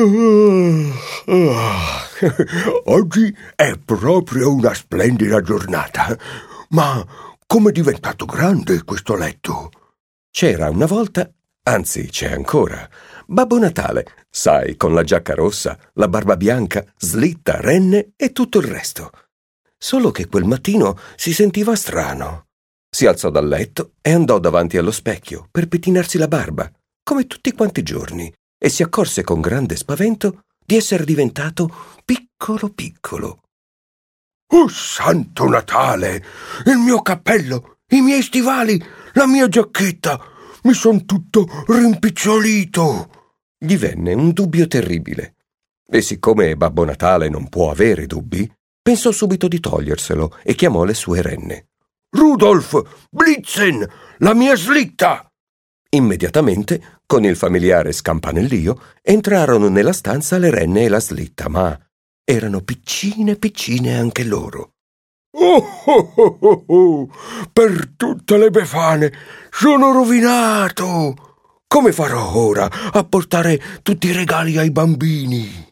Oggi è proprio una splendida giornata. Ma com'è diventato grande questo letto? C'era una volta, anzi c'è ancora, Babbo Natale, sai, con la giacca rossa, la barba bianca, slitta, renne e tutto il resto. Solo che quel mattino si sentiva strano. Si alzò dal letto e andò davanti allo specchio per pettinarsi la barba, come tutti quanti i giorni, e si accorse con grande spavento di essere diventato piccolo piccolo. Oh, Santo Natale! Il mio cappello, i miei stivali, la mia giacchetta! Mi son tutto rimpicciolito! Gli venne un dubbio terribile. E siccome Babbo Natale non può avere dubbi, pensò subito di toglierselo e chiamò le sue renne. Rudolf! Blitzen! La mia slitta! Immediatamente, con il familiare scampanellio, entrarono nella stanza le renne e la slitta, ma erano piccine piccine anche loro. Oh! Per tutte le Befane sono rovinato! Come farò ora a portare tutti i regali ai bambini?